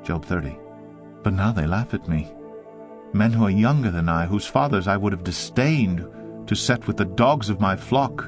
Job 30. But now they laugh at me. Men who are younger than I, whose fathers I would have disdained to set with the dogs of my flock.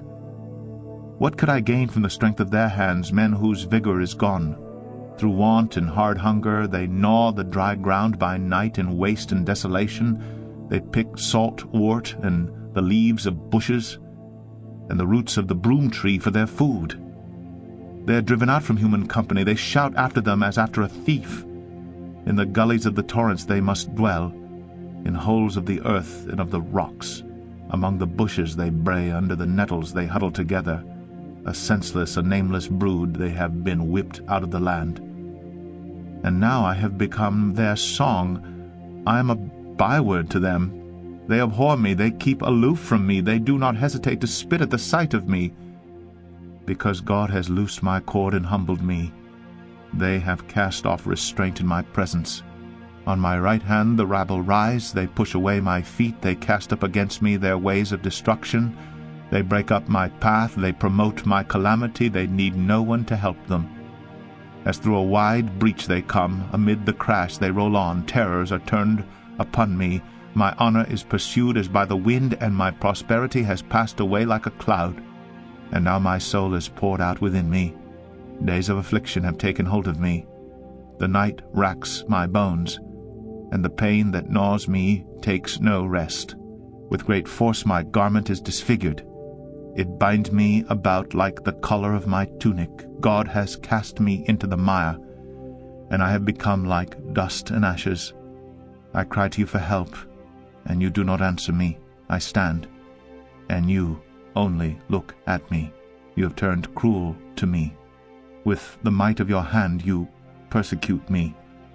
What could I gain from the strength of their hands, men whose vigor is gone? Through want and hard hunger they gnaw the dry ground by night in waste and desolation. They pick salt wort and the leaves of bushes and the roots of the broom tree for their food. They are driven out from human company. They shout after them as after a thief. In the gullies of the torrents they must dwell, in holes of the earth and of the rocks. Among the bushes they bray, under the nettles they huddle together. A senseless, a nameless brood, they have been whipped out of the land. And now I have become their song. I am a byword to them. They abhor me, they keep aloof from me, they do not hesitate to spit at the sight of me. Because God has loosed my cord and humbled me, they have cast off restraint in my presence. On my right hand the rabble rise, they push away my feet, they cast up against me their ways of destruction. They break up my path, they promote my calamity, they need no one to help them. As through a wide breach they come, amid the crash they roll on, terrors are turned upon me. My honor is pursued as by the wind, and my prosperity has passed away like a cloud. And now my soul is poured out within me. Days of affliction have taken hold of me. The night racks my bones, and the pain that gnaws me takes no rest. With great force my garment is disfigured. It binds me about like the collar of my tunic. God has cast me into the mire, and I have become like dust and ashes. I cry to you for help, and you do not answer me. I stand, and you only look at me. You have turned cruel to me. With the might of your hand you persecute me.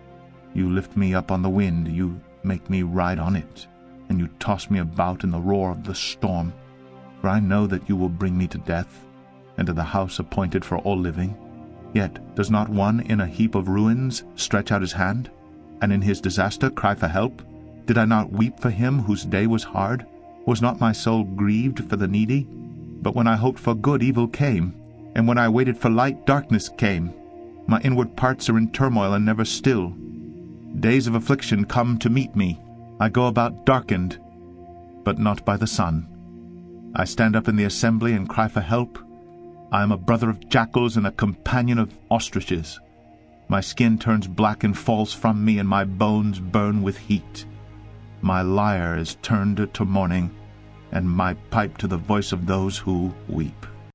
You lift me up on the wind, you make me ride on it, and you toss me about in the roar of the storm. For I know that you will bring me to death, and to the house appointed for all living. Yet does not one in a heap of ruins stretch out his hand, and in his disaster cry for help? Did I not weep for him whose day was hard? Was not my soul grieved for the needy? But when I hoped for good, evil came, and when I waited for light, darkness came. My inward parts are in turmoil and never still. Days of affliction come to meet me. I go about darkened, but not by the sun. I stand up in the assembly and cry for help. I am a brother of jackals and a companion of ostriches. My skin turns black and falls from me, and my bones burn with heat. My lyre is turned to mourning, and my pipe to the voice of those who weep.